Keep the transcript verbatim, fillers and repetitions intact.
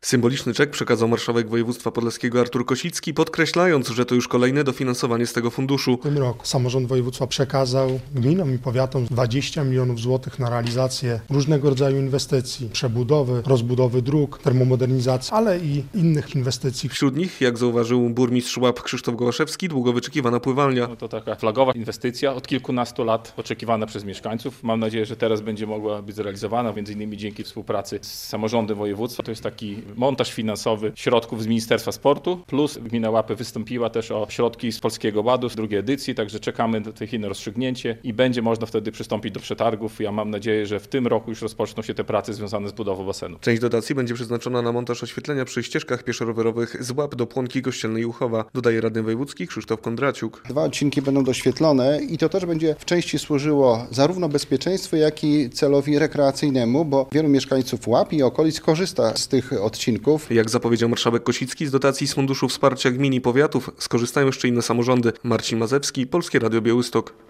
Symboliczny czek przekazał marszałek województwa podlaskiego Artur Kosicki, podkreślając, że to już kolejne dofinansowanie z tego funduszu. W tym roku samorząd województwa przekazał gminom i powiatom dwadzieścia milionów złotych na realizację różnego rodzaju inwestycji, przebudowy, rozbudowy dróg, termomodernizacji, ale i innych inwestycji. Wśród nich, jak zauważył burmistrz Łap Krzysztof Gołaszewski, długo wyczekiwana pływalnia. No to taka flagowa inwestycja od kilkunastu lat oczekiwana przez mieszkańców. Mam nadzieję, że teraz będzie mogła być zrealizowana, między innymi dzięki współpracy z samorządem województwa. To jest taki montaż finansowy środków z Ministerstwa Sportu, plus gmina Łapy wystąpiła też o środki z Polskiego Ładu z drugiej edycji, także czekamy na tych inne rozstrzygnięcie i będzie można wtedy przystąpić do przetargów. Ja mam nadzieję, że w tym roku już rozpoczną się te prace związane z budową basenu. Część dotacji będzie przeznaczona na montaż oświetlenia przy ścieżkach pieszo-rowerowych z Łap do Płonki Kościelnej i Uchowa, dodaje radny wojewódzki Krzysztof Kondraciuk. Dwa odcinki będą doświetlone i to też będzie w części służyło zarówno bezpieczeństwu, jak i celowi rekreacyjnemu, bo wielu mieszkańców Łap i okolic korzysta z tych odcinków. Jak zapowiedział marszałek Kosicki, z dotacji z Funduszu Wsparcia Gmin i Powiatów skorzystają jeszcze inne samorządy. Marcin Mazewski, Polskie Radio Białystok.